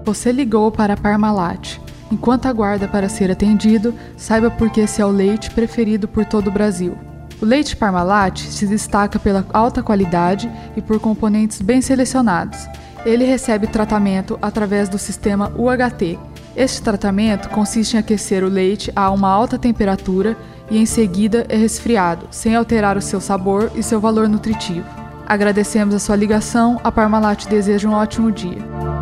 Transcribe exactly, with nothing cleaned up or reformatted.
Você ligou para a Parmalat. Enquanto aguarda para ser atendido, saiba por que esse é o leite preferido por todo o Brasil. O leite Parmalat se destaca pela alta qualidade e por componentes bem selecionados. Ele recebe tratamento através do sistema U H T. Este tratamento consiste em aquecer o leite a uma alta temperatura e em seguida é resfriado, sem alterar o seu sabor e seu valor nutritivo. Agradecemos a sua ligação. A Parmalat deseja um ótimo dia.